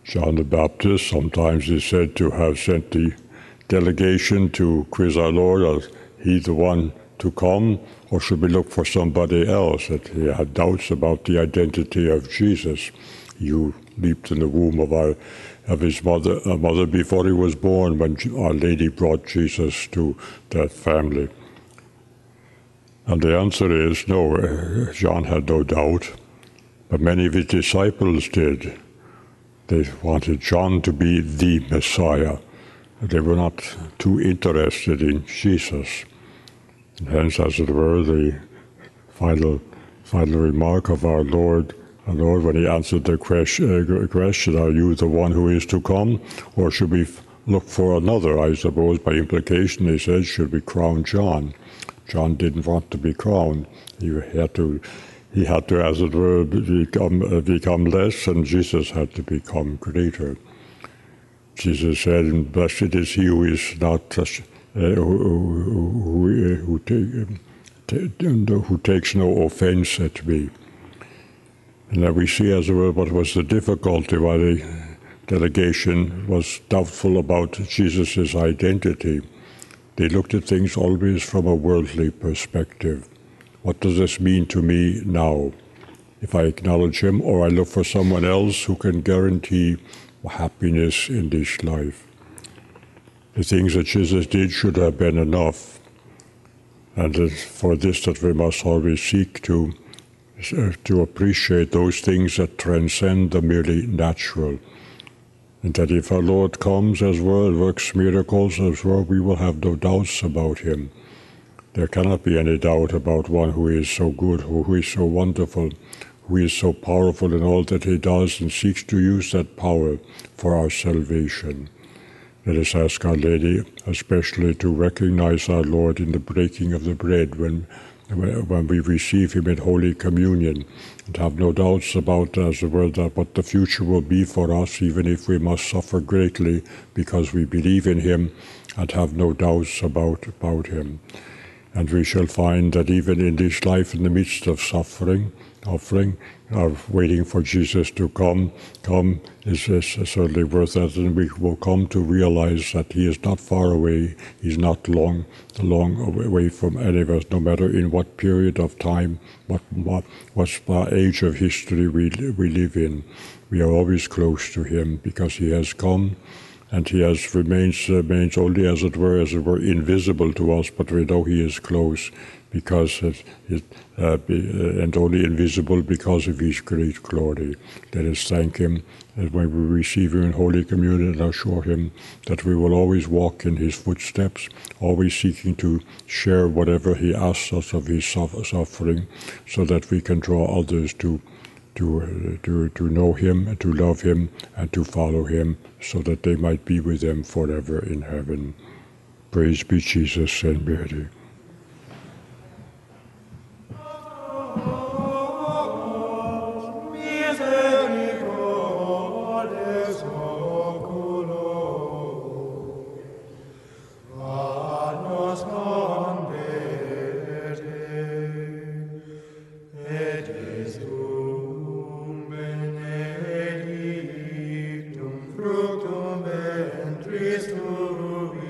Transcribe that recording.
John the Baptist sometimes is said to have sent the delegation to quiz our Lord, as he the one to come, or should we look for somebody else? That he had doubts about the identity of Jesus. You leaped in the womb of his mother before he was born, when Our Lady brought Jesus to that family. And the answer is no, John had no doubt, but many of his disciples did. They wanted John to be the Messiah. They were not too interested in Jesus. And hence, as it were, the final remark of our Lord, when he answered the question, are you the one who is to come, or should we look for another? I suppose by implication he said, should we crown John? John didn't want to be crowned. He had to, as it were, become less, and Jesus had to become greater. Jesus said, blessed is he who is not who takes no offense at me. And then we see, as it were, what was the difficulty, why the delegation was doubtful about Jesus' identity. They looked at things always from a worldly perspective. What does this mean to me now? If I acknowledge him, or I look for someone else who can guarantee happiness in this life. The things that Jesus did should have been enough. And it's for this that we must always seek to appreciate those things that transcend the merely natural. And that if our Lord comes as well and works miracles as well, we will have no doubts about him. There cannot be any doubt about one who is so good, who is so wonderful, who is so powerful in all that he does and seeks to use that power for our salvation. Let us ask Our Lady especially to recognize our Lord in the breaking of the bread when we receive him in Holy Communion, and have no doubts about, as it were, that what the future will be for us, even if we must suffer greatly, because we believe in him and have no doubts about him. And we shall find that even in this life, in the midst of suffering, of waiting for Jesus to come is certainly worth that, and we will come to realize that he is not far away. He's not long away from any of us, no matter in what period of time, what age of history we live in. We are always close to him because he has come. And he remains only, as it were, invisible to us, but we know he is close, because and only invisible because of his great glory. Let us thank him, and when we receive him in Holy Communion, and assure him that we will always walk in his footsteps, always seeking to share whatever he asks us of his suffering, so that we can draw others to know him, to love him, and to follow him, so that they might be with him forever in heaven. Praise be Jesus and Mary. Fructum ventris tui,